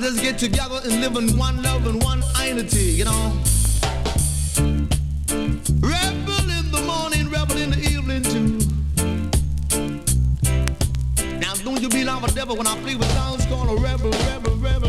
just get together and live in one love and one unity, you know. Rebel in the morning, rebel in the evening too. Now don't you be like a devil when I play with sounds called a rebel, rebel, rebel.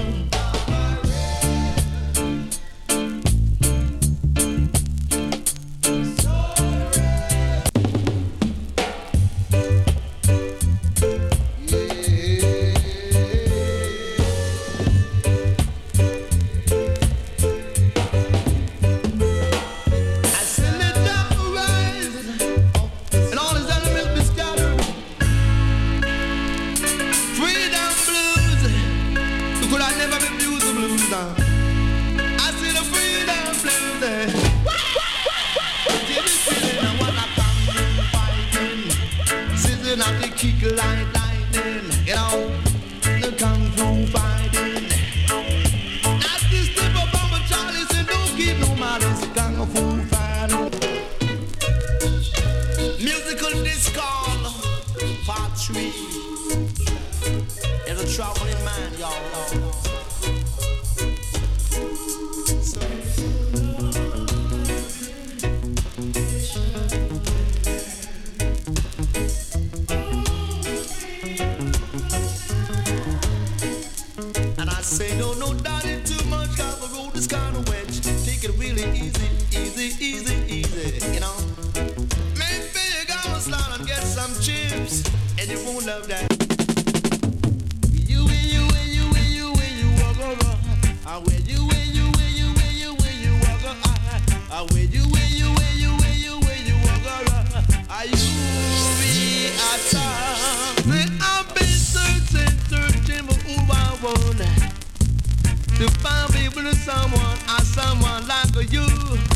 To find people to someone like you.